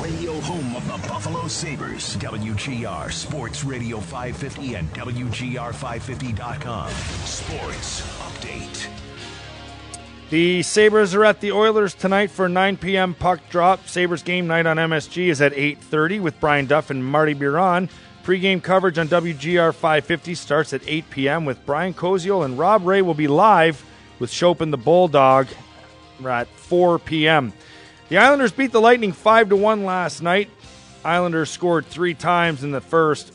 radio home of the Buffalo Sabres. WGR Sports Radio 550 and WGR550.com. Sports Update. The Sabres are at the Oilers tonight for a 9 p.m. puck drop. Sabres game night on MSG is at 8:30 with Brian Duff and Marty Biron. Pre-game coverage on WGR 550 starts at 8 p.m. with Brian Koziol, and Rob Ray will be live with Chopin the Bulldog at 4 p.m. The Islanders beat the Lightning 5-1 last night. Islanders scored 3 times in the first,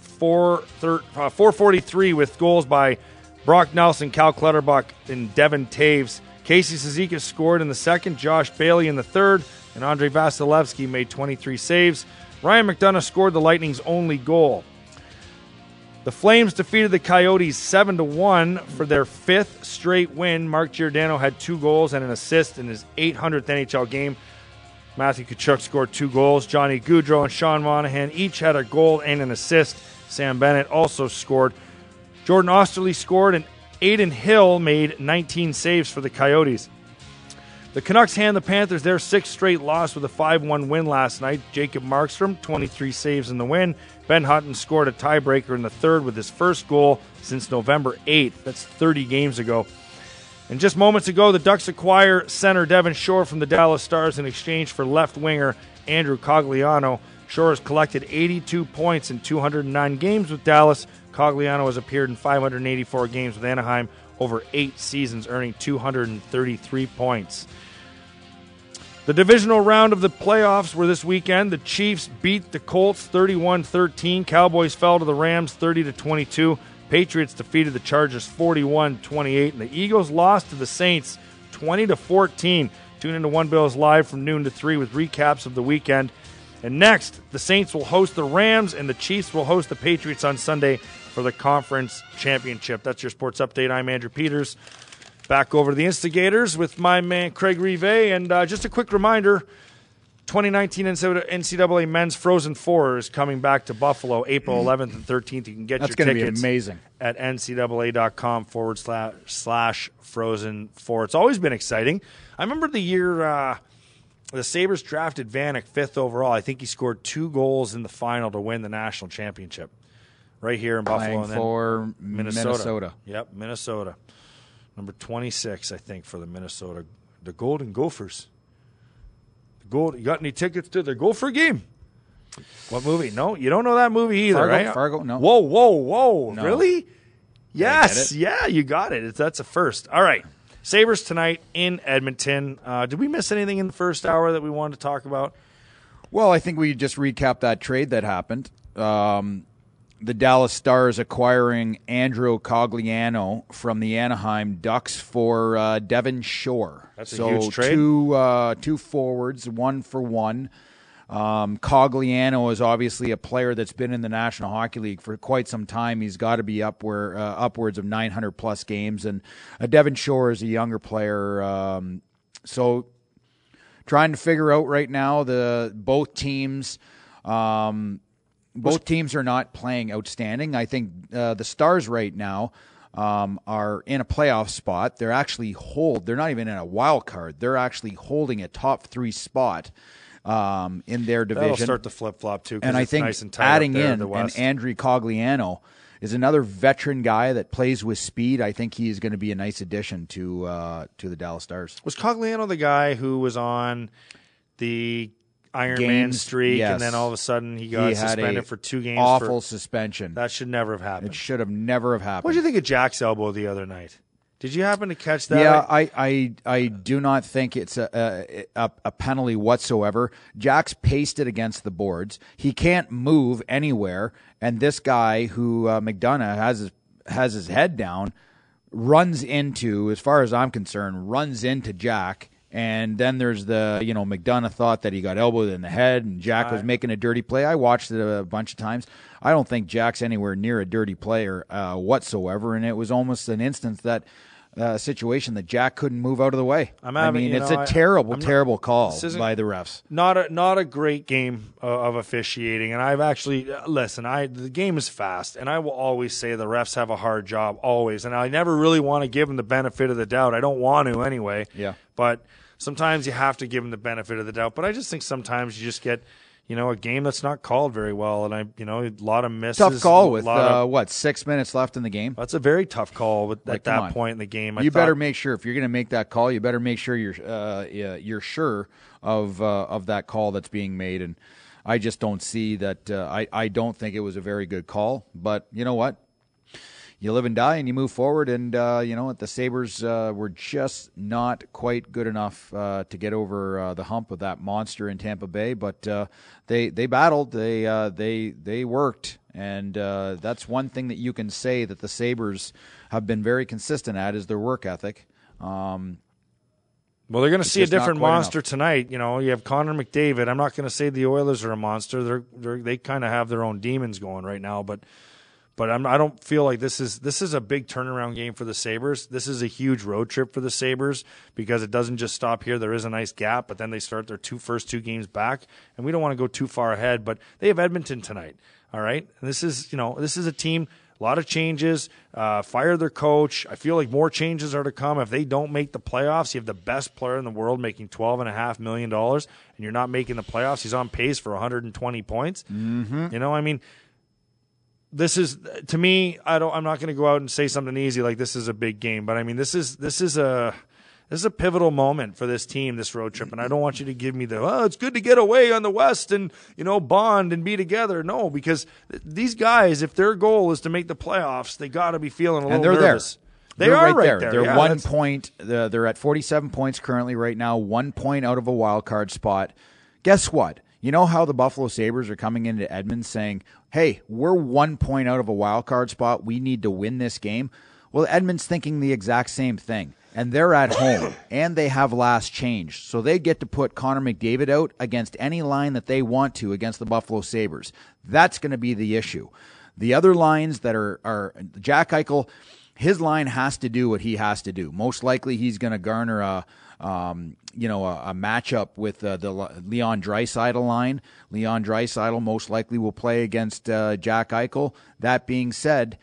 443 with goals by Brock Nelson, Cal Clutterbuck, and Devin Taves. Casey Cizikas scored in the second, Josh Bailey in the third, and Andrei Vasilevsky made 23 saves. Ryan McDonough scored the Lightning's only goal. The Flames defeated the Coyotes 7-1 for their 5th straight win. Mark Giordano had 2 goals and an assist in his 800th NHL game. Matthew Tkachuk scored 2 goals. Johnny Gaudreau and Sean Monahan each had a goal and an assist. Sam Bennett also scored. Jordan Osterley scored, and Aiden Hill made 19 saves for the Coyotes. The Canucks hand the Panthers their 6th straight loss with a 5-1 win last night. Jacob Markstrom, 23 saves in the win. Ben Hutton scored a tiebreaker in the third with his first goal since November 8th. That's 30 games ago. And just moments ago, the Ducks acquire center Devin Shore from the Dallas Stars in exchange for left winger Andrew Cogliano. Shore has collected 82 points in 209 games with Dallas. Cogliano has appeared in 584 games with Anaheim over 8 seasons, earning 233 points. The divisional round of the playoffs were this weekend. The Chiefs beat the Colts 31-13. Cowboys fell to the Rams 30-22. Patriots defeated the Chargers 41-28. And the Eagles lost to the Saints 20-14. Tune into One Bills Live from noon to 3 with recaps of the weekend. And next, the Saints will host the Rams, and the Chiefs will host the Patriots on Sunday for the conference championship. That's your sports update. I'm Andrew Peters. Back over to the Instigators with my man Craig Rive. And just a quick reminder, 2019 NCAA Men's Frozen Four is coming back to Buffalo April 11th and 13th. You can get your tickets. That's going to be amazing. At ncaa.com/Frozen Four. It's always been exciting. I remember the year the Sabres drafted Vanek 5th overall. I think he scored 2 goals in the final to win the national championship right here in Buffalo. Playing for Minnesota. Yep, Minnesota. Number 26, I think, for the Minnesota. The Golden Gophers. You got any tickets to the Gopher game? What movie? No, you don't know that movie either, right? Fargo, no. Whoa. No. Really? Yes. Yeah, you got it. That's a first. All right. Sabres tonight in Edmonton. Did we miss anything in the first hour that we wanted to talk about? Well, I think we just recapped that trade that happened. The Dallas Stars acquiring Andrew Cogliano from the Anaheim Ducks for Devin Shore. That's a huge trade. Two forwards, 1-for-1. Cogliano is obviously a player that's been in the National Hockey League for quite some time. He's got to be upwards of 900-plus games. And Devin Shore is a younger player. So trying to figure out right now both teams are not playing outstanding. I think the Stars right now are in a playoff spot. They're not even in a wild card. They're actually holding a top 3 spot in their division. That'll start to flip-flop, too. And I think nice and tight adding in an Andrew Cogliano is another veteran guy that plays with speed. I think he is going to be a nice addition to the Dallas Stars. Was Cogliano the guy who was on the Iron Man streak, yes. And then all of a sudden he got suspended for 2 games? Awful suspension. That should never have happened. It should have never have happened. What did you think of Jack's elbow the other night? Did you happen to catch that? Yeah, I do not think it's a penalty whatsoever. Jack's pasted against the boards. He can't move anywhere, and this guy who McDonough has his head down runs into, as far as I'm concerned, Jack. And then there's McDonough thought that he got elbowed in the head and Jack was making a dirty play. I watched it a bunch of times. I don't think Jack's anywhere near a dirty player whatsoever. And it was almost an instance that situation that Jack couldn't move out of the way. It's a terrible call by the refs. Not a great game of officiating. And I've actually, the game is fast. And I will always say the refs have a hard job, always. And I never really want to give them the benefit of the doubt. I don't want to anyway. Yeah. But sometimes you have to give them the benefit of the doubt. But I just think sometimes you just get a game that's not called very well, and a lot of misses. Tough call with 6 minutes left in the game. That's a very tough call at that point in the game. You better make sure, if you're going to make that call, you better make sure you're sure of that call that's being made. And I just don't see that. I don't think it was a very good call. But you know what? You live and die, and you move forward. And the Sabres were just not quite good enough to get over the hump of that monster in Tampa Bay. But they battled. They worked, and that's one thing that you can say that the Sabres have been very consistent at is their work ethic. Well, they're going to see a different monster tonight. You have Connor McDavid. I'm not going to say the Oilers are a monster. They kind of have their own demons going right now, but I don't feel like this is a big turnaround game for the Sabres. This is a huge road trip for the Sabres because it doesn't just stop here. There is a nice gap, but then they start their first two games back, and we don't want to go too far ahead. But they have Edmonton tonight. All right, and this is a team. A lot of changes. Fire their coach. I feel like more changes are to come. If they don't make the playoffs, you have the best player in the world making $12.5 million, and you're not making the playoffs. He's on pace for 120 points. Mm-hmm. This is, to me, I'm not going to go out and say something easy like this is a big game, but this is a pivotal moment for this team, this road trip, and I don't want you to give me it's good to get away on the West and bond and be together. No, because these guys, if their goal is to make the playoffs, they got to be feeling a little nervous. They are right there. They're 1 point. They're at 47 points currently right now, 1 point out of a wild card spot. Guess what? You know how the Buffalo Sabres are coming into Edmonton saying, hey, we're 1 point out of a wild card spot. We need to win this game. Well, Edmonton's thinking the exact same thing. And they're at home, and they have last change. So they get to put Connor McDavid out against any line that they want to against the Buffalo Sabres. That's going to be the issue. The other lines that are Jack Eichel, his line has to do what he has to do. Most likely he's going to garner a matchup with the Leon Draisaitl line. Leon Draisaitl most likely will play against Jack Eichel. That being said,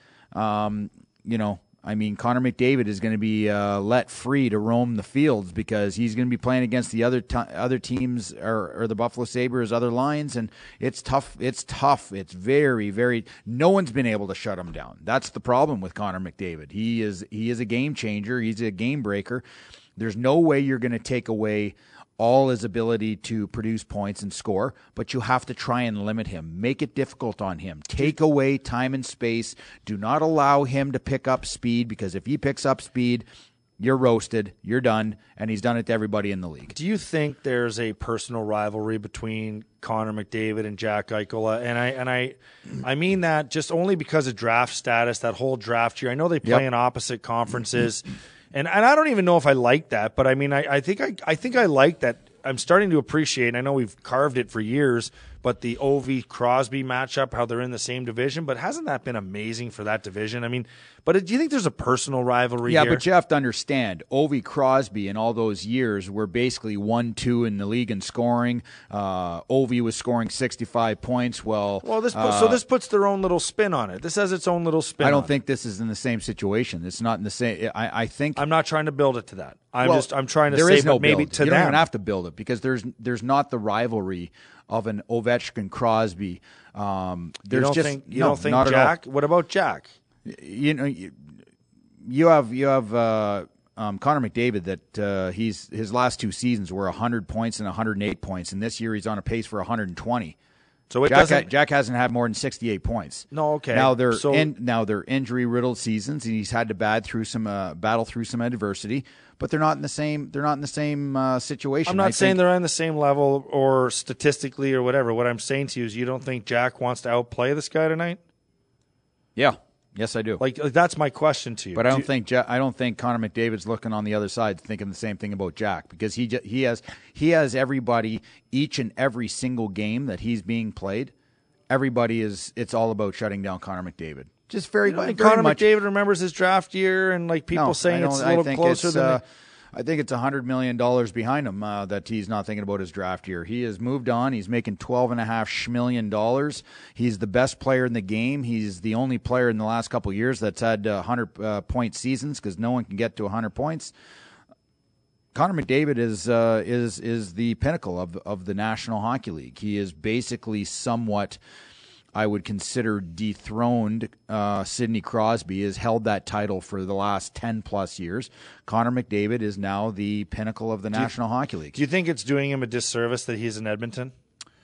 Connor McDavid is going to be let free to roam the fields because he's going to be playing against the other teams or the Buffalo Sabres other lines, and it's tough. It's tough. It's very, very. No one's been able to shut him down. That's the problem with Connor McDavid. He is a game changer. He's a game breaker. There's no way you're going to take away all his ability to produce points and score, but you have to try and limit him. Make it difficult on him. Take away time and space. Do not allow him to pick up speed, because if he picks up speed, you're roasted, you're done, and he's done it to everybody in the league. Do you think there's a personal rivalry between Connor McDavid and Jack Eichel? And I mean that just only because of draft status, that whole draft year. I know they play in opposite conferences. And I don't even know if I like that, but I mean, I think I like that. I'm starting to appreciate, and I know we've carved it for years, but the Ovi-Crosby matchup, how they're in the same division, but hasn't that been amazing for that division? I mean, but do you think there's a personal rivalry here? Yeah, but you have to understand, Ovi-Crosby in all those years were basically 1-2 in the league in scoring. Ovi was scoring 65 points. This puts their own little spin on it. This has its own little spin. I don't think this is in the same situation. It's not in the same. I think I'm not trying to build it to that. I'm trying to say no maybe build. to you them. don't even have to build it, because there's not the ririvalry of an Ovechkin Crosby. You don't think Jack? What about Jack? You have Connor McDavid that his last two seasons were 100 points and 108 points, and this year he's on a pace for 120. So Jack hasn't had more than 68 points. No, okay. Now they're injury riddled seasons, and he's had to battle through some adversity. But they're not in the same. They're not in the same situation. I'm not saying they're on the same level or statistically or whatever. What I'm saying to you is, you don't think Jack wants to outplay this guy tonight? Yeah. Yes, I do. Like that's my question to you. But I don't think Connor McDavid's looking on the other side thinking the same thing about Jack, because he has everybody each and every single game that he's being played. It's all about shutting down Connor McDavid. Just very much. Connor McDavid remembers his draft year, and saying it's a little closer than. I think it's $100 million behind him that he's not thinking about his draft year. He has moved on. He's making $12.5 million. He's the best player in the game. He's the only player in the last couple of years that's had 100-point seasons, because no one can get to 100 points. Connor McDavid is the pinnacle of the National Hockey League. He is basically somewhat, I would consider, dethroned Sidney Crosby. Has held that title for the last 10 plus years. Connor McDavid is now the pinnacle of the National Hockey League. Do you think it's doing him a disservice that he's in Edmonton?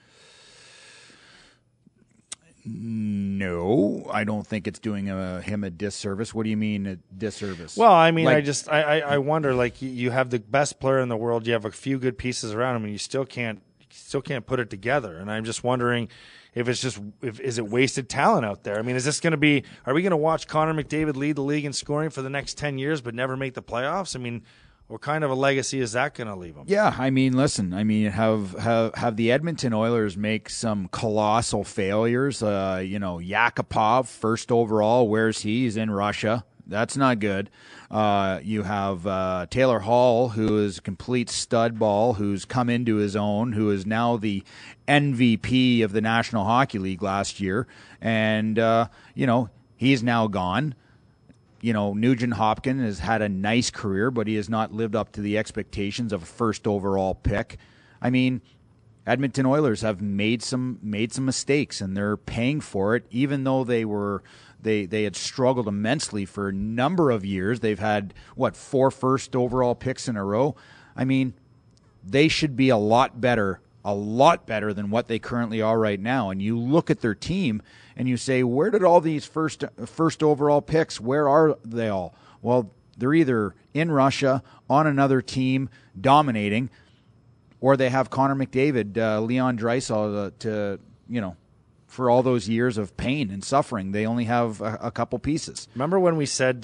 No, I don't think it's doing him a disservice. What do you mean a disservice? Well, I mean, I wonder. Like, you have the best player in the world. You have a few good pieces around him, and you still can't put it together. And I'm just wondering if is it wasted talent out there? I mean, is this going to be? Are we going to watch Connor McDavid lead the league in scoring for the next 10 years, but never make the playoffs? I mean, what kind of a legacy is that going to leave him? Yeah, I mean, listen, have the Edmonton Oilers make some colossal failures. Yakupov, first overall, where's he? He's in Russia. That's not good. You have Taylor Hall, who is a complete stud ball, who's come into his own, who is now the MVP of the National Hockey League last year. And, he's now gone. Nugent Hopkins has had a nice career, but he has not lived up to the expectations of a first overall pick. I mean, Edmonton Oilers have made some mistakes, and they're paying for it, even though they had struggled immensely for a number of years. They've had 4 first overall picks in a row. I mean, they should be a lot better than what they currently are right now. And you look at their team and you say, where did all these first overall picks, where are they all? Well, they're either in Russia, on another team, dominating, or they have Connor McDavid, Leon Draisaitl for all those years of pain and suffering. They only have a couple pieces. Remember when we said,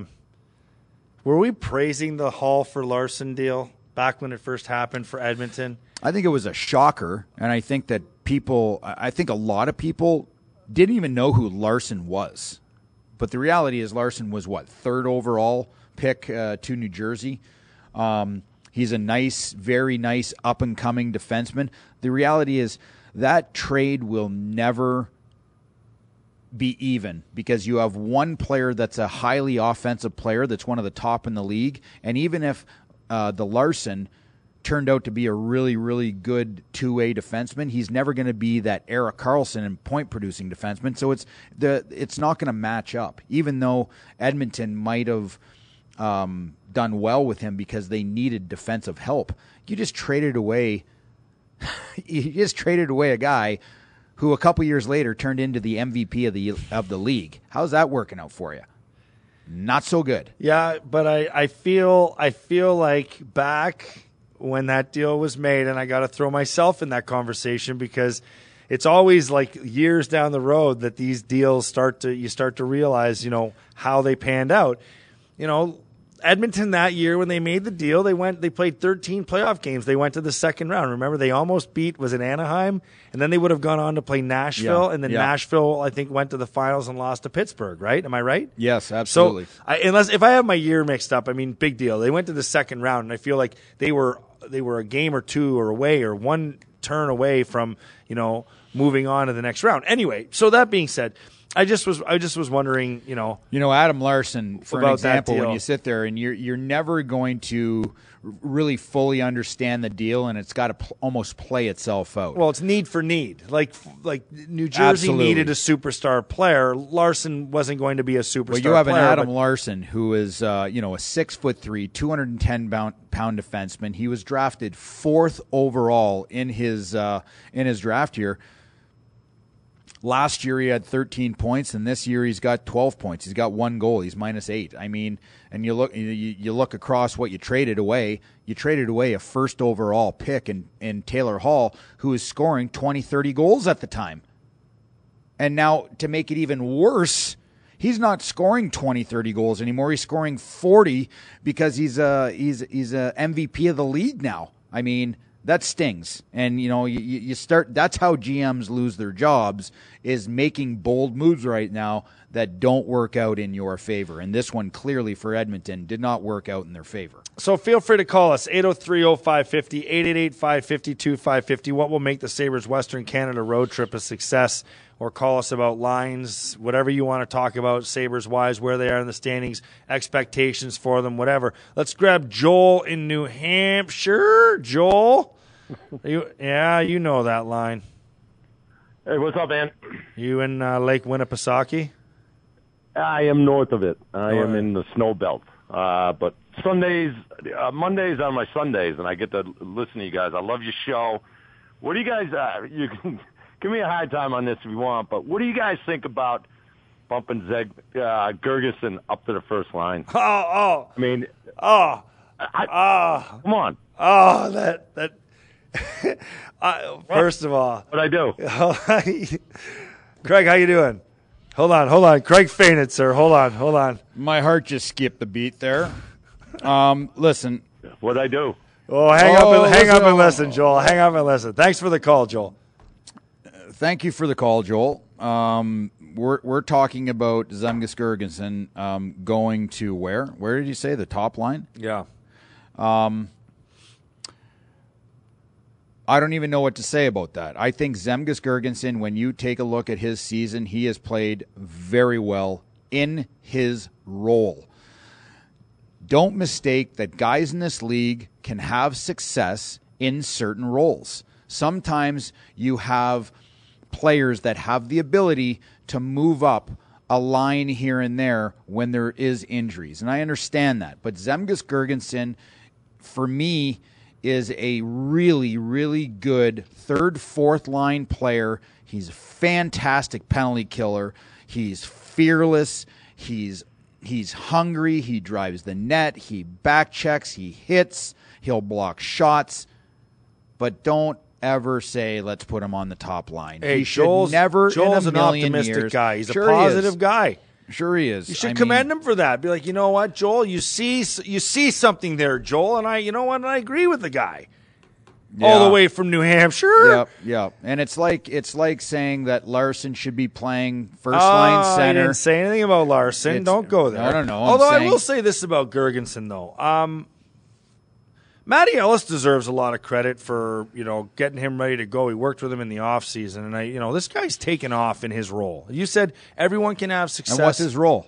were we praising the Hall for Larson deal back when it first happened for Edmonton? I think it was a shocker, and I think that a lot of people didn't even know who Larson was. But the reality is Larson was, third overall pick to New Jersey. He's a very nice up-and-coming defenseman. The reality is that trade will never be even because you have one player that's a highly offensive player that's one of the top in the league, and even if the Larson turned out to be a really, really good two-way defenseman, he's never going to be that Erik Karlsson and point-producing defenseman. So it's not going to match up, even though Edmonton might have done well with him because they needed defensive help. You just traded away a guy who a couple years later turned into the MVP of the league. How's that working out for you? Not so good. Yeah, but I feel like back when that deal was made, and I got to throw myself in that conversation because it's always like years down the road that these deals you start to realize, how they panned out. Edmonton that year when they made the deal, they played 13 playoff games. They went to the second round. Remember, they almost beat, was it Anaheim? And then they would have gone on to play Nashville. Yeah, and then Nashville, I think, went to the finals and lost to Pittsburgh, right? Am I right? Yes, absolutely. So if I have my year mixed up, I mean, big deal. They went to the second round, and I feel like they were a game or two or away or one turn away from, moving on to the next round. Anyway, so that being said, I just was wondering, Adam Larson, for an example, when you sit there and you're never going to really fully understand the deal, and it's got to almost play itself out. Well, it's need for need. Like New Jersey Absolutely. needed a superstar player. Larson wasn't going to be a superstar player. Well, you have an Adam Larson who is, a 6'3", 210-pound defenseman. He was drafted 4th overall in his draft year. Last year he had 13 points, and this year he's got 12 points. He's got 1 goal. He's -8. I mean, and you look across what you traded away. You traded away a first overall pick in Taylor Hall, who was scoring 20, 30 goals at the time. And now to make it even worse, he's not scoring 20, 30 goals anymore. He's scoring 40 because he's a MVP of the league now. I mean, that stings. And, you start – that's how GMs lose their jobs, is making bold moves right now that don't work out in your favor. And this one clearly for Edmonton did not work out in their favor. So feel free to call us, 803-0550, 888-552-550. What will make the Sabres Western Canada road trip a success? Or call us about lines, whatever you want to talk about, Sabres-wise, where they are in the standings, expectations for them, whatever. Let's grab Joel in New Hampshire. Joel? You know that line. Hey, what's up, man? You in Lake Winnipesaukee? I am north of it. I am in the snow belt. But Sundays, Mondays are my Sundays, and I get to listen to you guys. I love your show. What do you guys, you can give me a hard time on this if you want, but what do you guys think about bumping Gergensen up to the first line? I mean, come on. That first of all. What'd I do? Craig, how you doing? Hold on. Craig fainted, sir. Hold on. My heart just skipped the beat there. Listen. What'd I do? Oh, hang up and listen, Joel. Hang up and listen. Thanks for the call, Joel. Thank you for the call, Joel. We're talking about Zemgus Girgensson going to where? Where did you say the top line? Yeah. I don't even know what to say about that. I think Zemgus Girgensson, when you take a look at his season, he has played very well in his role. Don't mistake that guys in this league can have success in certain roles. Sometimes you have players that have the ability to move up a line here and there when there is injuries. And I understand that. But Zemgus Girgensson, for me, is a really, really good third, fourth line player. He's a fantastic penalty killer. He's fearless. He's hungry. He drives the net. He back checks. He hits. He'll block shots. But don't ever say, let's put him on the top line. Hey, he should never Joel's in a million an optimistic years. guy. He's a positive guy. Sure he is. You should commend him for that. Be like, you know what, Joel, you see something there, Joel, and I agree with the guy. Yeah. All the way from New Hampshire. Yep. And it's like saying that Larson should be playing first line center. I didn't say anything about Larson. Don't go there. I don't know. Although I will say this about Girgensson, though. Matty Ellis deserves a lot of credit for, getting him ready to go. He worked with him in the offseason, and this guy's taken off in his role. You said everyone can have success. And what's his role?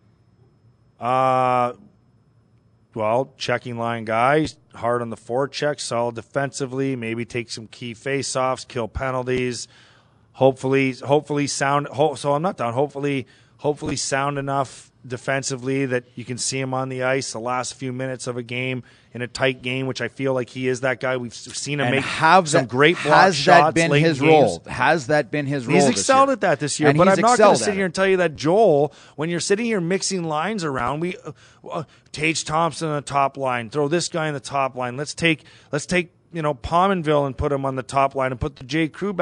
Checking line guy, hard on the forecheck, solid defensively, maybe take some key face-offs, kill penalties. Hopefully sound. So I'm not done. Hopefully sound enough defensively that you can see him on the ice the last few minutes of a game in a tight game, which I feel like he is that guy. We've seen him make some great block shots. Has that been his role? Has that been his role? He's excelled at that this year. But I'm not going to sit here and tell you that, Joel, when you're sitting here mixing lines around, we Tage Thompson on the top line, throw this guy in the top line. Let's take Pominville and put him on the top line and put the J. Crew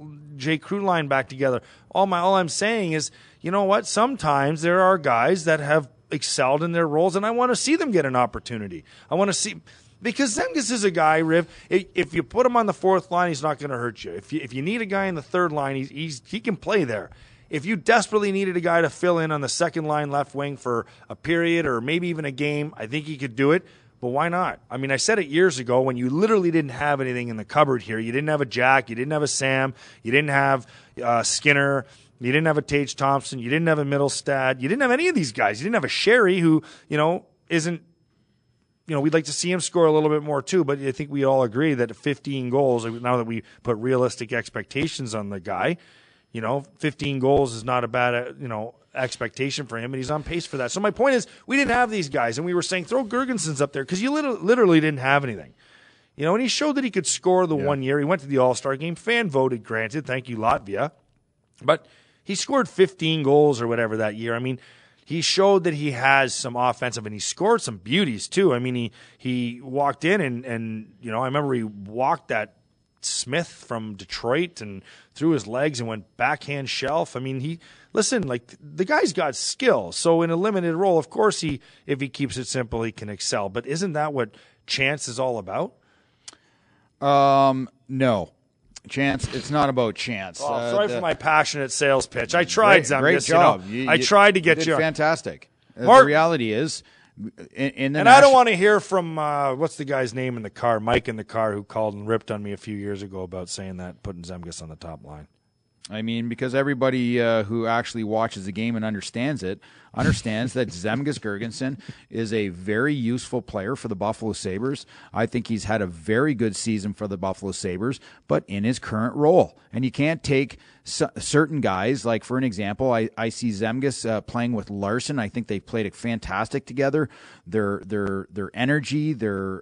line back together. All I'm saying is, you know what? Sometimes there are guys that have excelled in their roles, and I want to see them get an opportunity. I want to see, because Zemgus is a guy, Riv. If you put him on the fourth line, he's not going to hurt you. If you need a guy in the third line, he can play there. If you desperately needed a guy to fill in on the second line left wing for a period or maybe even a game, I think he could do it. But why not? I mean, I said it years ago when you literally didn't have anything in the cupboard here. You didn't have a Jack. You didn't have a Sam. You didn't have Skinner. You didn't have a Tage Thompson. You didn't have a Middlestad. You didn't have any of these guys. You didn't have a Sherry who, isn't, we'd like to see him score a little bit more too. But I think we all agree that 15 goals, now that we put realistic expectations on the guy, 15 goals is not a bad, expectation for him, and he's on pace for that. So my point is, we didn't have these guys, and we were saying throw Girgensons up there because you literally didn't have anything. And he showed that he could score 1 year. He went to the All-Star game, fan voted, granted. Thank you, Latvia. But he scored 15 goals or whatever that year. I mean, he showed that he has some offensive, and he scored some beauties too. I mean, he walked in and I remember he walked that Smith from Detroit and threw his legs and went backhand shelf. I mean, the guy's got skill. So in a limited role, of course, if he keeps it simple, he can excel. But isn't that what chance is all about? No. Chance. It's not about chance. Oh, sorry for my passionate sales pitch. I tried, Zemgus. Great job. I tried to get you. Fantastic. Mark, the reality is, I don't want to hear from what's the guy's name in the car, Mike in the car, who called and ripped on me a few years ago about saying that, putting Zemgus on the top line. I mean, because everybody who actually watches the game and understands that Zemgus Girgensson is a very useful player for the Buffalo Sabres. I think he's had a very good season for the Buffalo Sabres, but in his current role. And you can't take certain guys, like for an example, I see Zemgus playing with Larson. I think they've played fantastic together. Their energy, their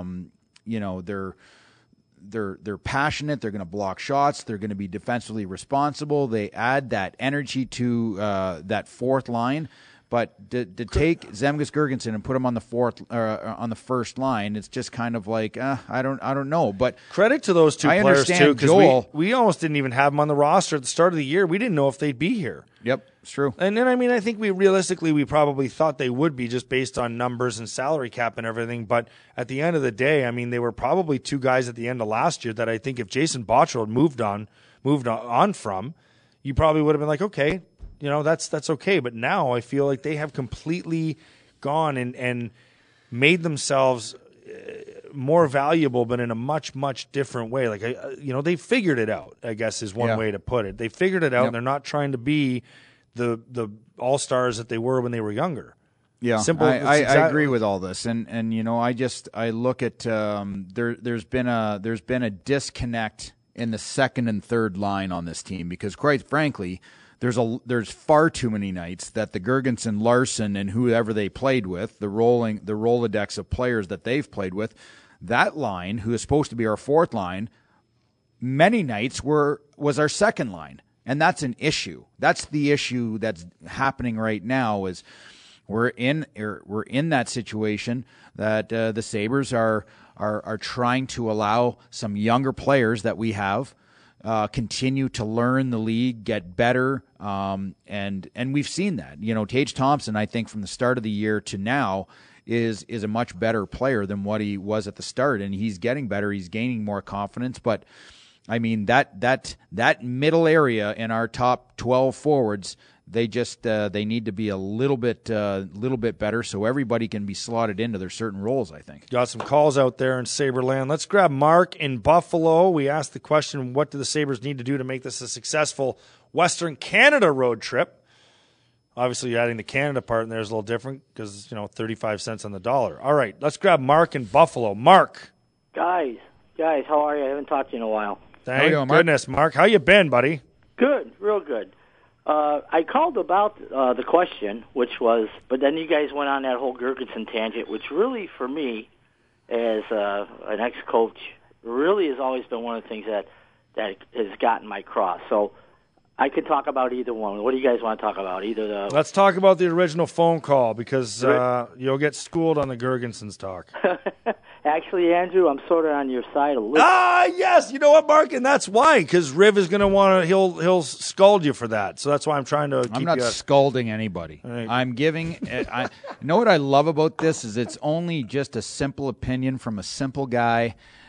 they're passionate. They're going to block shots. They're going to be defensively responsible. They add that energy to that fourth line. But to take Zemgus Girgensson and put him on the first line, it's just kind of like I don't know. But credit to those two players too, because we almost didn't even have them on the roster at the start of the year. We didn't know if they'd be here. Yep, it's true. And then I think we probably thought they would be just based on numbers and salary cap and everything. But at the end of the day, they were probably two guys at the end of last year that I think if Jason Botterill had moved on from, you probably would have been like, okay. That's okay. But now I feel like they have completely gone and made themselves more valuable, but in a much, much different way. Like, they figured it out, I guess is one way to put it. They figured it out, and they're not trying to be the all-stars that they were when they were younger. Yeah, simple. I agree with all this, and I look at there's been a disconnect in the second and third line on this team because, quite frankly, there's far too many nights that the Girgensson, Larson, and whoever they played with, the Rolodex of players that they've played with, that line, who is supposed to be our fourth line, many nights was our second line, and that's an issue. That's the issue that's happening right now. Is we're in that situation that the Sabres are trying to allow some younger players that we have. Continue to learn the league, get better, and we've seen that. Tage Thompson, I think, from the start of the year to now, is a much better player than what he was at the start, and he's getting better. He's gaining more confidence, but that middle area in our top 12 forwards, they need to be a little bit better so everybody can be slotted into their certain roles, I think. Got some calls out there in Saberland. Let's grab Mark in Buffalo. We asked the question, what do the Sabres need to do to make this a successful Western Canada road trip? Obviously, adding the Canada part in there is a little different because, 35 cents on the dollar. All right, let's grab Mark in Buffalo. Mark. Guys, how are you? I haven't talked to you in a while. Thank goodness, Mark. How you been, buddy? Good, real good. I called about the question, which was, but then you guys went on that whole Girgensson tangent, which really, for me, as an ex-coach, really has always been one of the things that has gotten my cross. So I could talk about either one. What do you guys want to talk about? Let's talk about the original phone call because you'll get schooled on the Girgenssons talk. Actually, Andrew, I'm sort of on your side a little. Yes. You know what, Mark? And that's why, because Riv is going to want to, he'll scald you for that. So that's why I'm trying to keep you. I'm not scalding anybody. Right. I'm giving, you know what I love about this is it's only just a simple opinion from a simple guy.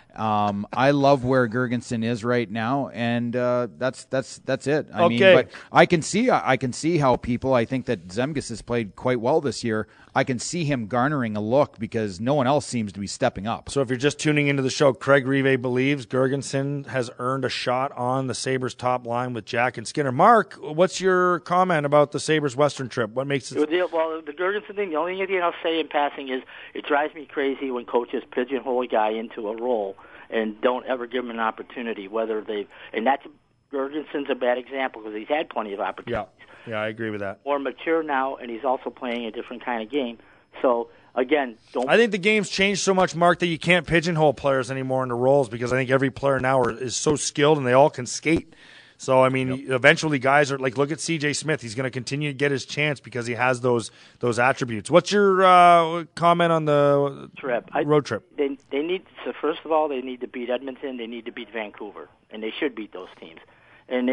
I love where Girgensson is right now, and that's it. I mean, but I can see how people. I think that Zemgus has played quite well this year. I can see him garnering a look because no one else seems to be stepping up. So if you're just tuning into the show, Craig Rive believes Girgensson has earned a shot on the Sabres top line with Jack and Skinner. Mark, what's your comment about the Sabres Western trip? What makes it? Well, the Girgensson thing, the only thing I'll say in passing is it drives me crazy when coaches pigeonhole a guy into a role and don't ever give him an opportunity, and that's Girgensson's a bad example because he's had plenty of opportunities. Yeah, I agree with that. More mature now, and he's also playing a different kind of game. So, again, I think the game's changed so much, Mark, that you can't pigeonhole players anymore into roles because I think every player now is so skilled and they all can skate. So, I mean, eventually guys are like, look at C.J. Smith. He's going to continue to get his chance because he has those attributes. What's your comment on the road trip? They need – so first of all, they need to beat Edmonton. They need to beat Vancouver, and they should beat those teams. And,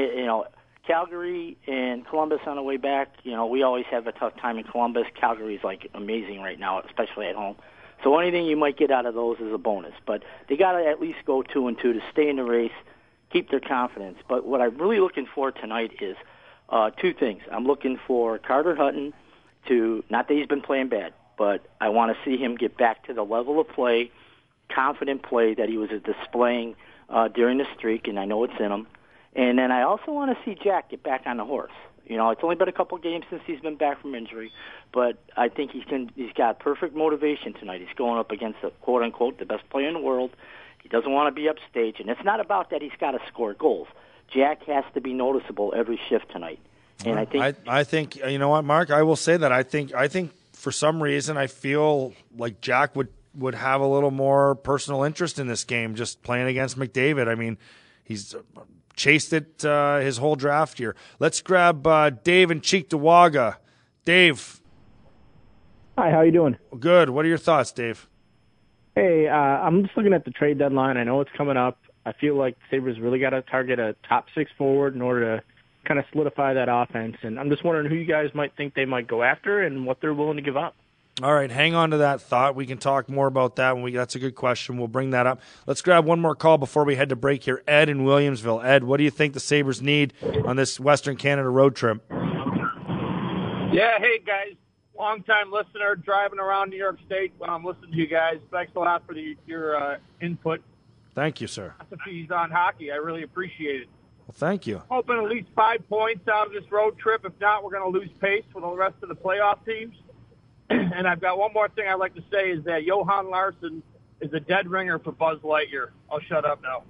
Calgary and Columbus on the way back, we always have a tough time in Columbus. Calgary's, amazing right now, especially at home. So anything you might get out of those is a bonus. But they got to at least go 2-2 to stay in the race, keep their confidence. But what I'm really looking for tonight is two things. I'm looking for Carter Hutton to, not that he's been playing bad, but I want to see him get back to the level of play, confident play that he was displaying during the streak, and I know it's in him. And then I also want to see Jack get back on the horse. You know, it's only been a couple games since he's been back from injury, but I think he's got perfect motivation tonight. He's going up against, quote-unquote, the best player in the world. He doesn't want to be upstage, and it's not about that he's got to score goals. Jack has to be noticeable every shift tonight. And I think you know what, Mark, I will say that I think for some reason I feel like Jack would have a little more personal interest in this game just playing against McDavid. I mean, he's chased it his whole draft year. Let's grab Dave in Cheektowaga. Dave. Hi, how you doing? Good. What are your thoughts, Dave? Hey, I'm just looking at the trade deadline. I know it's coming up. I feel like the Sabres really got to target a top six forward in order to kind of solidify that offense. And I'm just wondering who you guys might think they might go after and what they're willing to give up. All right, hang on to that thought. We can talk more about that that's a good question. We'll bring that up. Let's grab one more call before we head to break here. Ed in Williamsville. Ed, what do you think the Sabres need on this Western Canada road trip? Yeah, hey, guys. Long-time listener, driving around New York State when I'm listening to you guys. Thanks a lot for your input. Thank you, sir. Philosophies on hockey. I really appreciate it. Well, thank you. Hoping at least 5 points out of this road trip. If not, we're going to lose pace for the rest of the playoff teams. And I've got one more thing I'd like to say is that Johan Larsson is a dead ringer for Buzz Lightyear. I'll shut up now.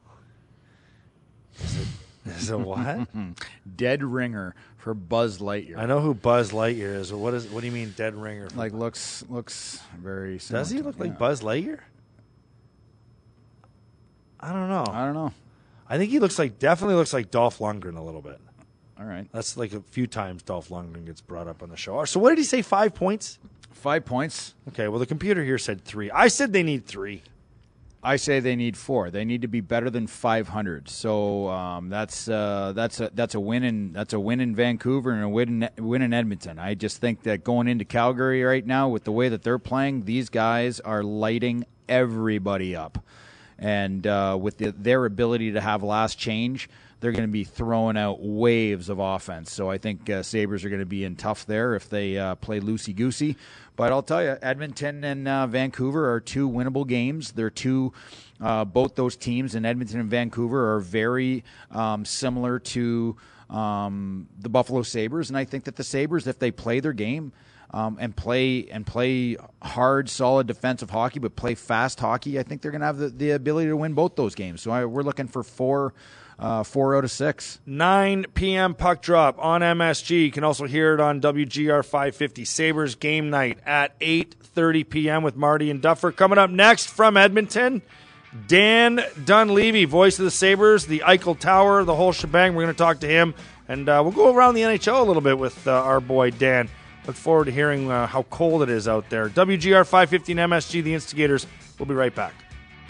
Is it what? Dead ringer for Buzz Lightyear. I know who Buzz Lightyear is. What do you mean dead ringer? Like looks very similar. Does he look like Buzz Lightyear? I don't know. I think he definitely looks like Dolph Lundgren a little bit. All right. That's like a few times Dolph Lundgren gets brought up on the show. So what did he say, 5 points? 5 points. Okay, well, the computer here said 3. I said they need 3. I say they need 4. They need to be better than 500. So that's a win in Vancouver and a win in Edmonton. I just think that going into Calgary right now with the way that they're playing, these guys are lighting everybody up, and with their ability to have last change, they're going to be throwing out waves of offense. So I think Sabres are going to be in tough there if they play loosey-goosey. But I'll tell you, Edmonton and Vancouver are 2 winnable games. They're both those teams in Edmonton and Vancouver are very similar to the Buffalo Sabres. And I think that the Sabres, if they play their game and play hard, solid defensive hockey, but play fast hockey, I think they're going to have the ability to win both those games. So we're looking for 4 out of 6. 9 p.m. puck drop on MSG. You can also hear it on WGR 550. Sabres game night at 8:30 p.m. with Marty and Duffer. Coming up next from Edmonton, Dan Dunleavy, voice of the Sabres, the Eichel Tower, the whole shebang. We're going to talk to him, and we'll go around the NHL a little bit with our boy Dan. Look forward to hearing how cold it is out there. WGR 550 and MSG, the Instigators. We'll be right back.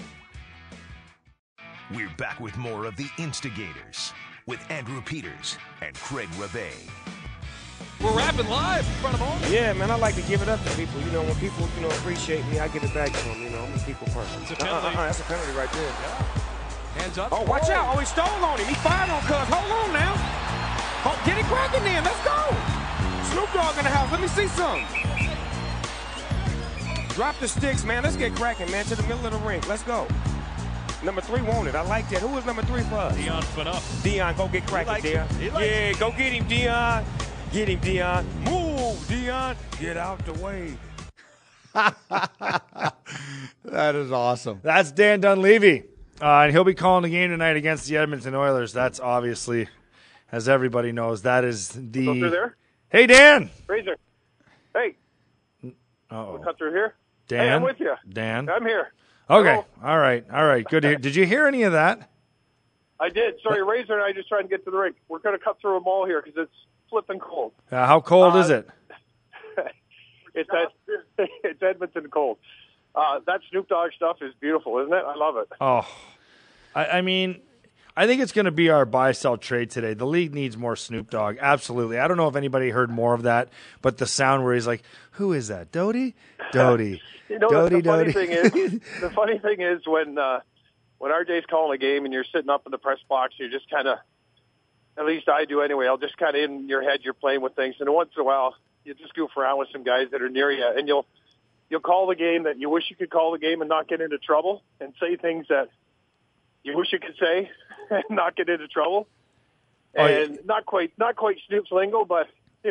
We're back with more of The Instigators with Andrew Peters and Craig Rabe. We're rapping live in front of all. Yeah, man, I like to give it up to people. You know, when people, appreciate me, I give it back to them. You know, I'm a people person. It's a penalty. That's a penalty right there. Yeah. Hands up. Oh, watch out. Oh, he stole on him. He fired on Cuz. Hold on now. Oh, get it cracking then. Let's go. Snoop Dogg in the house. Let me see some. Drop the sticks, man. Let's get cracking, man, to the middle of the ring. Let's go. Number 3 wanted. I like that. Who is number 3 for us? Dion Phaneuf. Dion, go get cracking, Dion. Yeah, go get him, Dion. Get him, Dion. Move, Dion. Get out the way. That is awesome. That's Dan Dunleavy, and he'll be calling the game tonight against the Edmonton Oilers. That's obviously, as everybody knows, that is the... Go through there? Hey, Dan. Razor. Hey. Uh-oh. Cut through here? Dan? Hey, I'm with you. Dan? I'm here. Okay. Hello? All right. Good to hear. Did you hear any of that? I did. Sorry, Razor and I just trying to get to the rink. We're going to cut through them all here because it's flipping cold. How cold is it? It's Edmonton cold. That Snoop Dogg stuff is beautiful, isn't it? I love it. Oh, I mean, I think it's going to be our buy-sell trade today. The league needs more Snoop Dogg. Absolutely. I don't know if anybody heard more of that, but the sound where he's like, who is that? Doty? Doty. The funny thing is when when RJ's calling a game and you're sitting up in the press box, you're just kind of, at least I do anyway, I'll just kind of in your head, you're playing with things. And once in a while, you just goof around with some guys that are near you, and you'll call the game that you wish you could call the game and not get into trouble, and say things that you wish you could say and not get into trouble. And not quite Snoop's lingo, but,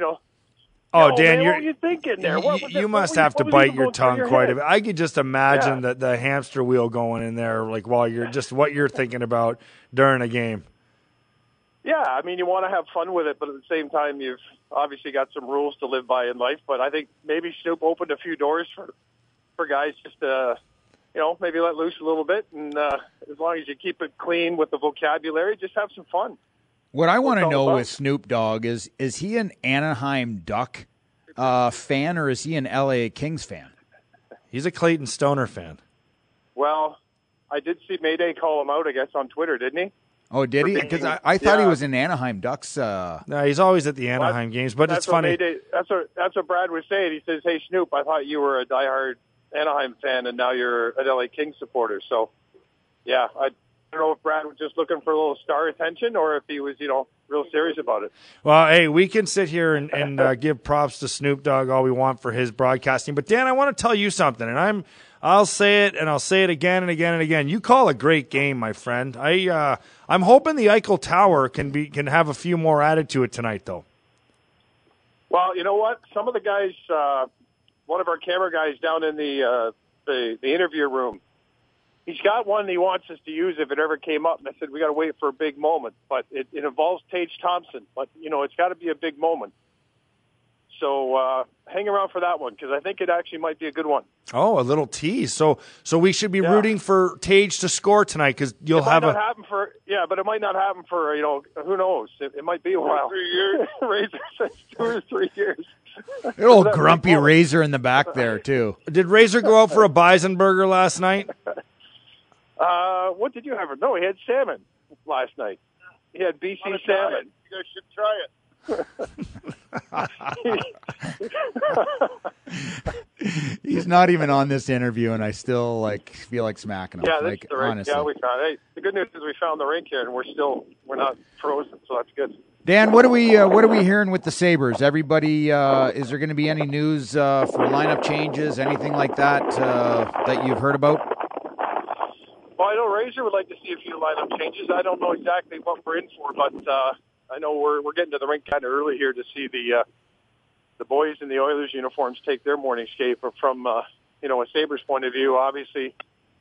Oh, Dan, man, what were you thinking there? You must have to bite your tongue quite a bit. I could just imagine the hamster wheel going in there, like while you're just what you're thinking about during a game. Yeah, I mean, you want to have fun with it, but at the same time, you've obviously got some rules to live by in life. But I think maybe Snoop opened a few doors for guys just to, maybe let loose a little bit. And as long as you keep it clean with the vocabulary, just have some fun. What I want to know with Snoop Dogg is he an Anaheim Duck fan, or is he an LA Kings fan? He's a Clayton Stoner fan. Well, I did see Mayday call him out, I guess, on Twitter, didn't he? Oh, did he? Because I thought he was an Anaheim Ducks. No, he's always at the Anaheim games, but it's funny. That's what Brad was saying. He says, "Hey, Snoop, I thought you were a diehard Anaheim fan, and now you're an LA Kings supporter." So, yeah, I don't know if Brad was just looking for a little star attention or if he was, real serious about it. Well, hey, we can sit here and give props to Snoop Dogg all we want for his broadcasting. But, Dan, I want to tell you something, and I'll say it, and I'll say it again and again and again. You call a great game, my friend. I'm hoping the Eichel Tower can have a few more added to it tonight, though. Well, you know what? Some of the guys, one of our camera guys down in the interview room, he's got one he wants us to use if it ever came up. And I said, we got to wait for a big moment. But it involves Tage Thompson. But, it's got to be a big moment. So hang around for that one, because I think it actually might be a good one. Oh, a little tease. So we should be rooting for Tage to score tonight, because you'll have but it might not happen for, who knows? It might be a while. 3 years. Razor says 2 or 3 years. An old grumpy Razor in the back there, too. Did Razor go out for a bison burger last night? What did you have? No, he had salmon last night. He had BC salmon. You guys should try it. He's not even on this interview, and I still feel like smacking him. Yeah, this is the rink. Honestly. Yeah, we found. Hey, the good news is we found the rink here, and we're not frozen, so that's good. Dan, what are we hearing with the Sabres? Everybody, is there going to be any news for lineup changes, anything like that that you've heard about? Well, I know Razor would like to see a few lineup changes. I don't know exactly what we're in for, but I know we're getting to the rink kind of early here to see the boys in the Oilers uniforms take their morning skate. But from a Sabres point of view, obviously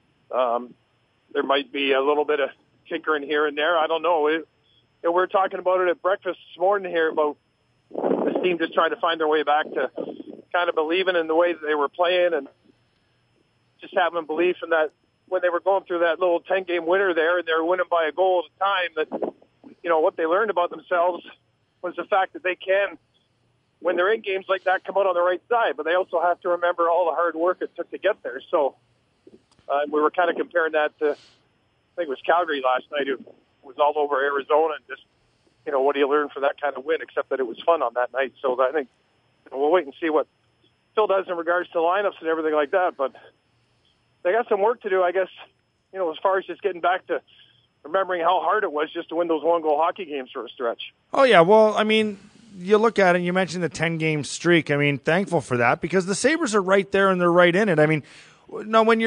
there might be a little bit of tinkering here and there. I don't know. We were talking about it at breakfast this morning here about this team just trying to find their way back to kind of believing in the way that they were playing and just having belief in that when they were going through that little 10-game winner there and they were winning by a goal at a time, that what they learned about themselves was the fact that they can, when they're in games like that, come out on the right side. But they also have to remember all the hard work it took to get there. So we were kind of comparing that to, I think it was Calgary last night, who was all over Arizona, and just, what do you learn for that kind of win, except that it was fun on that night. So I think we'll wait and see what Phil does in regards to lineups and everything like that. But they got some work to do, I guess, as far as just getting back to remembering how hard it was just to win those one-goal hockey games for a stretch. Oh, yeah. Well, I mean, you look at it, you mentioned the 10-game streak. I mean, thankful for that, because the Sabres are right there and they're right in it. I mean, now are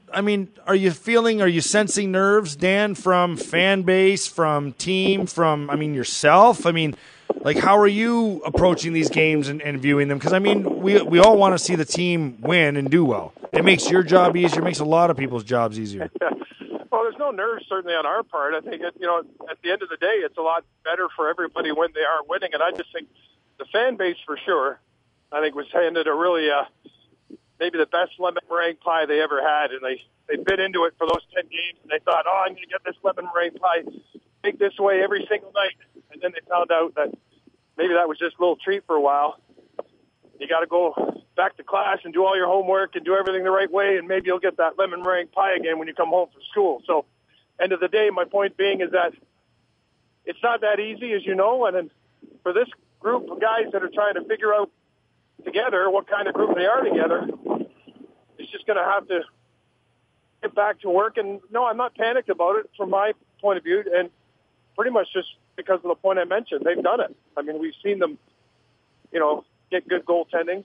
you sensing nerves, Dan, from fan base, from team, from, yourself? How are you approaching these games and viewing them? Because, we all want to see the team win and do well. It makes your job easier. It makes a lot of people's jobs easier. Well, there's no nerves certainly on our part. I think, at the end of the day, it's a lot better for everybody when they are winning. And I just think the fan base, for sure, I think was handed a really, maybe the best lemon meringue pie they ever had. And they bit into it for those 10 games. And they thought, I'm going to get this lemon meringue pie, make this way every single night. And then they found out that maybe that was just a little treat for a while. You got to go back to class and do all your homework and do everything the right way, and maybe you'll get that lemon meringue pie again when you come home from school. So, end of the day, my point being is that it's not that easy, as you know, and then for this group of guys that are trying to figure out together what kind of group they are together, it's just going to have to get back to work. And no, I'm not panicked about it from my point of view, and pretty much just because of the point I mentioned. They've done it. I mean, we've seen them, get good goaltending.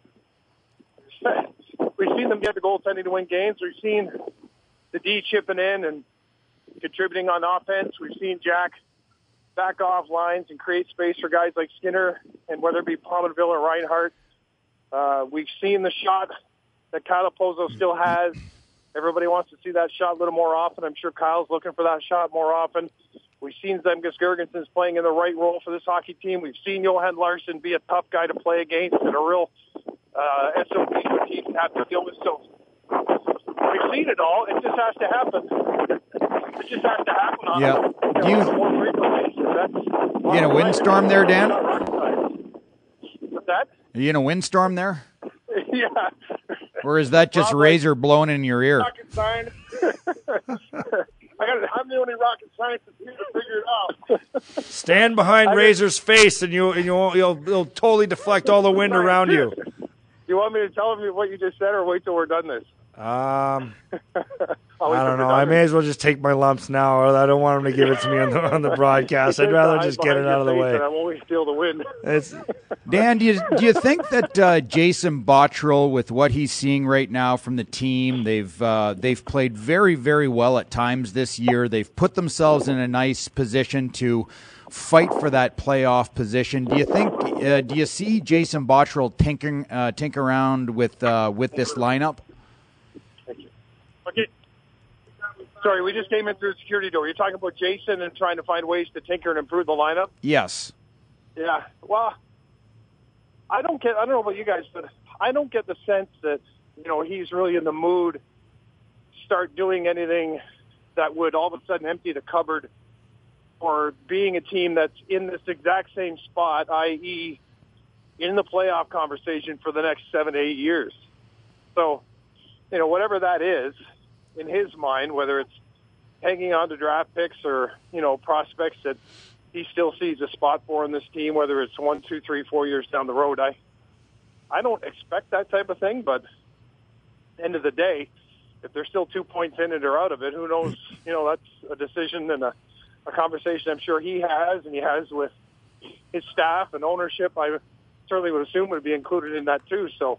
We've seen them get the goaltending to win games. We've seen the D chipping in and contributing on offense. We've seen Jack back off lines and create space for guys like Skinner, and whether it be Pominville or Reinhart. We've seen the shot that Kyle Pozo still has. Everybody wants to see that shot a little more often. I'm sure Kyle's looking for that shot more often. We've seen Zemgus Girgensons playing in the right role for this hockey team. We've seen Johan Larsson be a tough guy to play against and a real SOB for teams have to deal with. So we've seen it all. It just has to happen. It just has to happen on more frequently. You in a windstorm there, Dan? What's that? Are you in a windstorm there? Yeah. Or is that just Razor blowing in your ear? Rocket science. I'm the only rocket scientist here to figure it out. Stand behind Razor's face, and you'll totally deflect all the wind around you. You want me to tell him what you just said, or wait till we're done this? I don't know. I may as well just take my lumps now, or I don't want him to give it to me on the broadcast. I'd rather just get it out of the way. I won't steal the wind. Dan, do you think that Jason Botterill, with what he's seeing right now from the team, they've played very, very well at times this year. They've put themselves in a nice position to fight for that playoff position. Do you see Jason Botterill tinker around with this lineup? Okay. Sorry, we just came in through the security door. You're talking about Jason and trying to find ways to tinker and improve the lineup? Yes. Yeah. Well, I don't know about you guys, but I don't get the sense that, he's really in the mood to start doing anything that would all of a sudden empty the cupboard, or being a team that's in this exact same spot, i.e. in the playoff conversation for the next 7 to 8 years. So, whatever that is, in his mind, whether it's hanging on to draft picks or, prospects that he still sees a spot for in this team, whether it's 1, 2, 3, 4 years down the road, I don't expect that type of thing, but end of the day, if they're still 2 points in it or out of it, who knows? That's a decision and a conversation I'm sure he has, and he has with his staff and ownership. I certainly would assume would be included in that too. So,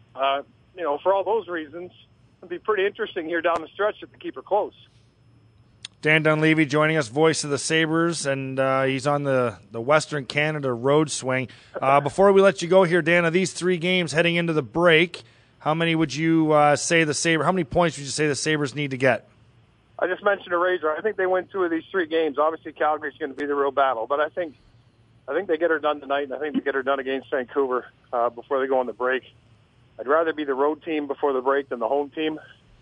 for all those reasons, it'd be pretty interesting here down the stretch if they keep her close. Dan Dunleavy joining us, voice of the Sabres, and he's on the Western Canada road swing. Before we let you go here, Dan, of these 3 games heading into the break, how many would you say how many points would you say the Sabres need to get? I just mentioned a Razor. I think they win 2 of these 3 games. Obviously, Calgary's going to be the real battle, but I think they get her done tonight, and I think they get her done against Vancouver before they go on the break. I'd rather be the road team before the break than the home team,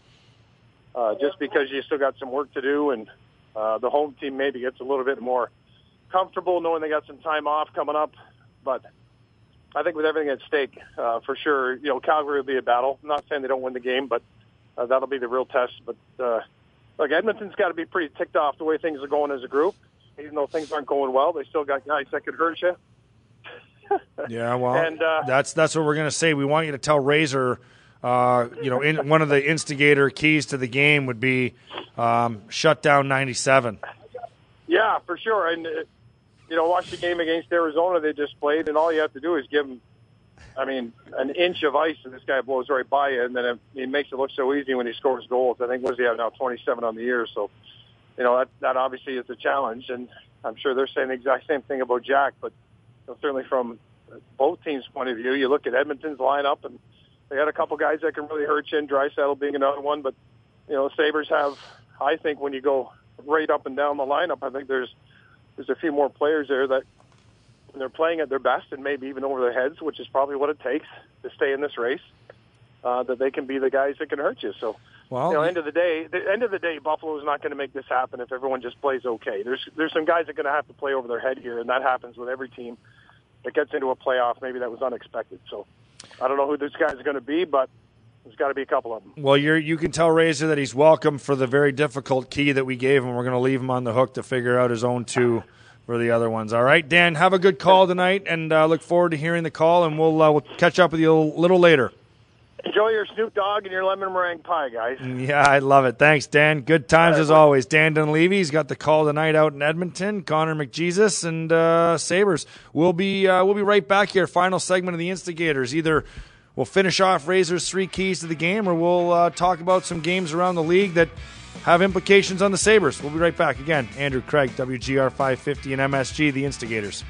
just because you still got some work to do, and the home team maybe gets a little bit more comfortable knowing they got some time off coming up. But I think with everything at stake, for sure, Calgary will be a battle. I'm not saying they don't win the game, but that'll be the real test. But look, Edmonton's got to be pretty ticked off the way things are going as a group. Even though things aren't going well, they still got guys that could hurt you. Yeah, well, and, that's what we're going to say. We want you to tell Razor, one of the instigator keys to the game would be shut down 97. Yeah, for sure. And, watch the game against Arizona they just played, and all you have to do is give them, an inch of ice, and this guy blows right by you, and then it makes it look so easy when he scores goals. I think, what does he have now, 27 on the year? So, that obviously is a challenge, and I'm sure they're saying the exact same thing about Jack, but certainly from both teams' point of view, you look at Edmonton's lineup, and they got a couple guys that can really hurt you, and Draisaitl being another one. But, the Sabres have, I think, when you go right up and down the lineup, I think there's a few more players there that, when they're playing at their best and maybe even over their heads, which is probably what it takes to stay in this race, that they can be the guys that can hurt you. So, end of the day, Buffalo's not going to make this happen if everyone just plays okay. There's some guys that are going to have to play over their head here, and that happens with every team that gets into a playoff. Maybe that was unexpected. So I don't know who this guys are going to be, but there's got to be a couple of them. Well, you can tell Razor that he's welcome for the very difficult key that we gave him. We're going to leave him on the hook to figure out his own 2 for the other ones. All right, Dan, have a good call tonight, and look forward to hearing the call, and we'll catch up with you a little later. Enjoy your Snoop Dogg and your lemon meringue pie, guys. Yeah, I love it. Thanks, Dan. Good times as always. Dan Dunleavy's got the call tonight out in Edmonton. Connor McJesus and Sabres. We'll be right back here. Final segment of the Instigators. Either we'll finish off Razor's 3 keys to the game, or we'll talk about some games around the league that have implications on the Sabres. We'll be right back. Again, Andrew Craig, WGR 550 and MSG, the Instigators.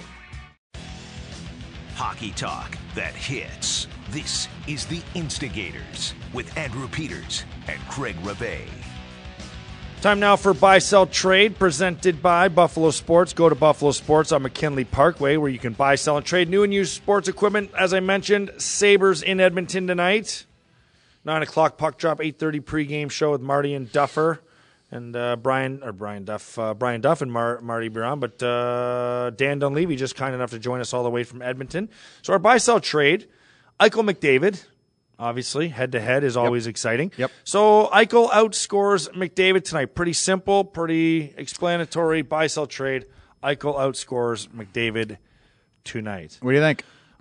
Hockey talk that hits. This is the Instigators with Andrew Peters and Craig Reve. Time now for Buy, Sell, Trade, presented by Buffalo Sports. Go to Buffalo Sports on McKinley Parkway, where you can buy, sell, and trade new and used sports equipment. As I mentioned, Sabres in Edmonton tonight. 9 o'clock puck drop, 8:30 pregame show with Marty and Duffer. And Brian Duff and Marty Biron. But Dan Dunleavy just kind enough to join us all the way from Edmonton. So our Buy, Sell, Trade, Eichel McDavid, obviously, head-to-head is always exciting. Yep. So Eichel outscores McDavid tonight. Pretty simple, pretty explanatory. Buy, sell, trade. Eichel outscores McDavid tonight. What do you think?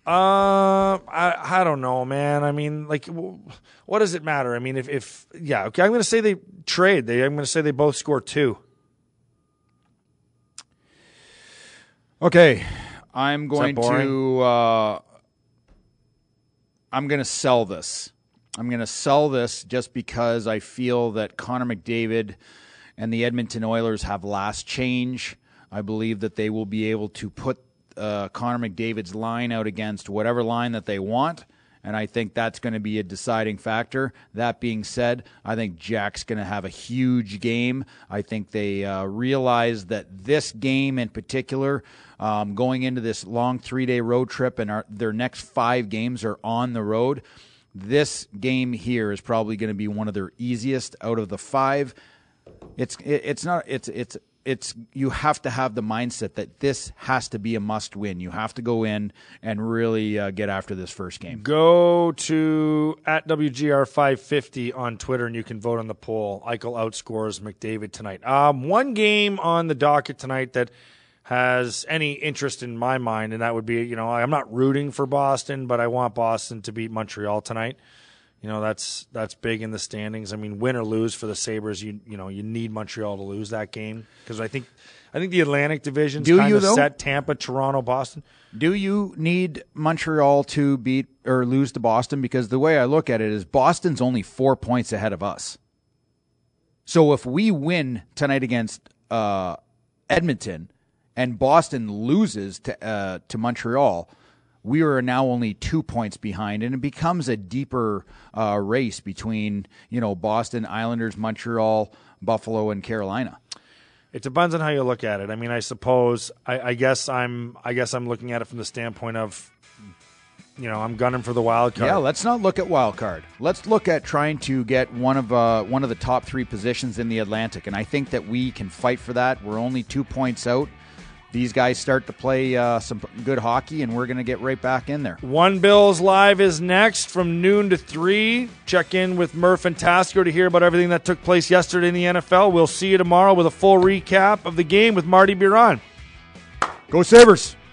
I don't know, man. I mean, like, what does it matter? I mean, if okay, I'm going to say they trade. I'm going to say they both score 2. Okay, I'm going to sell this. I'm going to sell this just because I feel that Connor McDavid and the Edmonton Oilers have last change. I believe that they will be able to put Connor McDavid's line out against whatever line that they want, and I think that's going to be a deciding factor. That being said, I think Jack's going to have a huge game. I think they realize that this game in particular, going into this long 3-day road trip, and their next 5 games are on the road, this game here is probably going to be one of their easiest out of the 5. You have to have the mindset that this has to be a must-win. You have to go in and really get after this first game. Go to @WGR550 on Twitter, and you can vote on the poll. Eichel outscores McDavid tonight. One game on the docket tonight that has any interest in my mind, and that would be, I'm not rooting for Boston, but I want Boston to beat Montreal tonight. That's big in the standings. I mean, win or lose for the Sabres, you need Montreal to lose that game, because I think the Atlantic Division's kind of set. Tampa, Toronto, Boston. Do you need Montreal to beat or lose to Boston? Because the way I look at it is Boston's only 4 points ahead of us. So if we win tonight against Edmonton and Boston loses to Montreal, we are now only 2 points behind, and it becomes a deeper race between Boston, Islanders, Montreal, Buffalo, and Carolina. It depends on how you look at it. I mean, I suppose I guess I'm looking at it from the standpoint of, I'm gunning for the wild card. Yeah, let's not look at wild card. Let's look at trying to get one of the top 3 positions in the Atlantic, and I think that we can fight for that. We're only 2 points out. These guys start to play some good hockey, and we're going to get right back in there. One Bills Live is next from noon to 3. Check in with Murph and Tasker to hear about everything that took place yesterday in the NFL. We'll see you tomorrow with a full recap of the game with Marty Biron. Go Sabres!